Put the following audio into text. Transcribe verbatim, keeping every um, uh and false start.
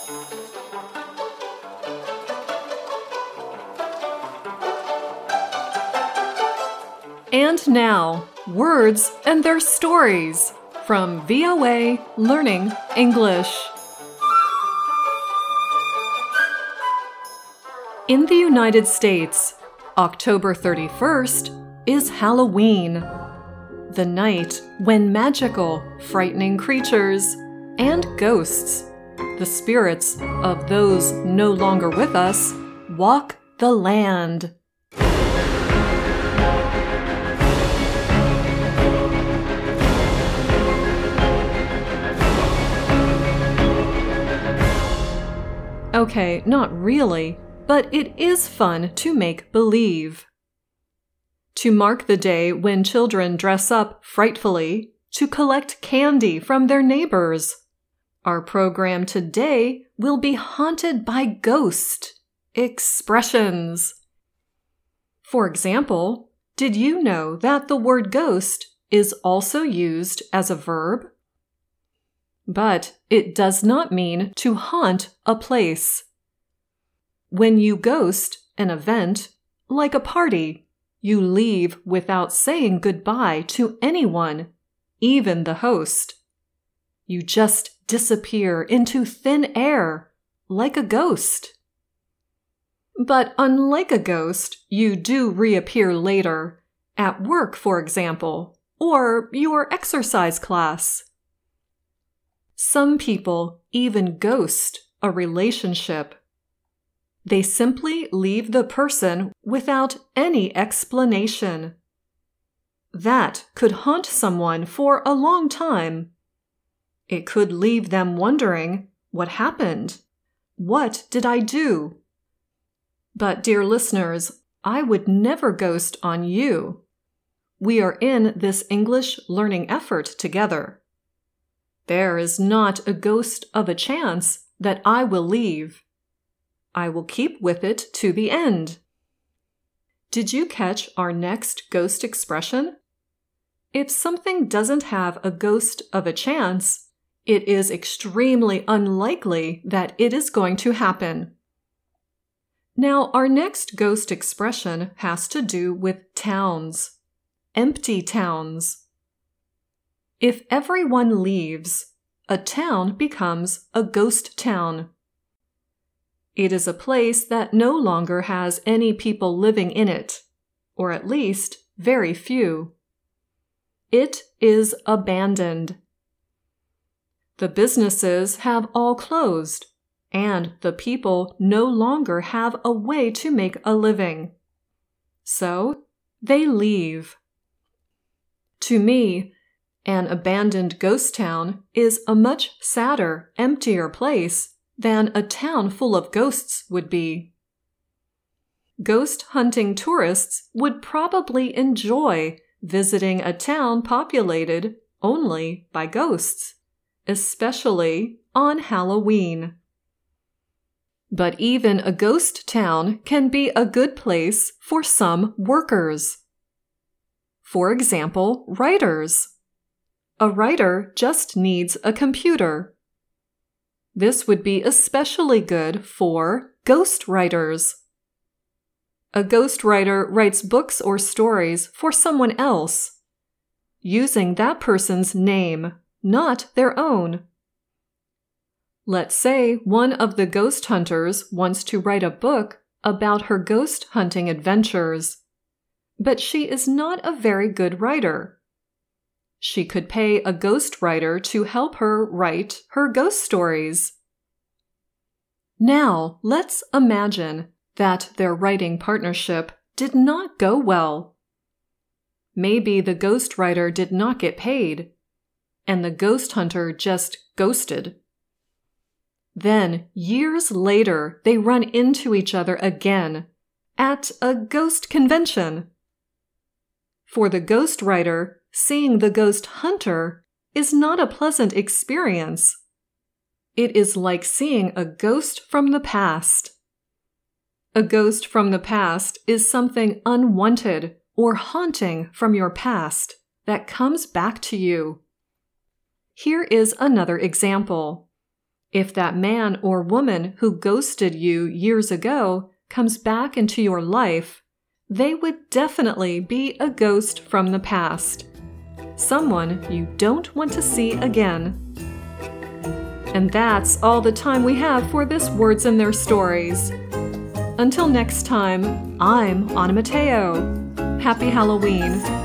And now, words and their stories from V O A Learning English. In the United States, October thirty-first is Halloween, the night when magical, frightening creatures and ghosts, the spirits of those no longer with us, walk the land. Okay, not really, but it is fun to make believe. To mark the day when children dress up frightfully to collect candy from their neighbors, our program today will be haunted by ghost expressions. For example, did you know that the word ghost is also used as a verb? But it does not mean to haunt a place. When you ghost an event, like a party, you leave without saying goodbye to anyone, even the host. You just disappear into thin air, like a ghost. But unlike a ghost, you do reappear later, at work, for example, or your exercise class. Some people even ghost a relationship. They simply leave the person without any explanation. That could haunt someone for a long time. It could leave them wondering, what happened? What did I do? But, dear listeners, I would never ghost on you. We are in this English learning effort together. There is not a ghost of a chance that I will leave. I will keep with it to the end. Did you catch our next ghost expression? If something doesn't have a ghost of a chance, it is extremely unlikely that it is going to happen. Now, our next ghost expression has to do with towns, empty towns. If everyone leaves, a town becomes a ghost town. It is a place that no longer has any people living in it, or at least very few. It is abandoned. The businesses have all closed, and the people no longer have a way to make a living. So, they leave. To me, an abandoned ghost town is a much sadder, emptier place than a town full of ghosts would be. Ghost hunting tourists would probably enjoy visiting a town populated only by ghosts, especially on Halloween. But even a ghost town can be a good place for some workers. For example, writers. A writer just needs a computer. This would be especially good for ghost writers. A ghostwriter writes books or stories for someone else, using that person's name, not their own. Let's say one of the ghost hunters wants to write a book about her ghost hunting adventures, but she is not a very good writer. She could pay a ghostwriter to help her write her ghost stories. Now, let's imagine that their writing partnership did not go well. Maybe the ghostwriter did not get paid, and the ghost hunter just ghosted. Then, years later, they run into each other again at a ghost convention. For the ghostwriter, seeing the ghost hunter is not a pleasant experience. It is like seeing a ghost from the past. A ghost from the past is something unwanted or haunting from your past that comes back to you. Here is another example. If that man or woman who ghosted you years ago comes back into your life, they would definitely be a ghost from the past. Someone you don't want to see again. And that's all the time we have for this Words and Their Stories. Until next time, I'm Anna Matteo. Happy Halloween.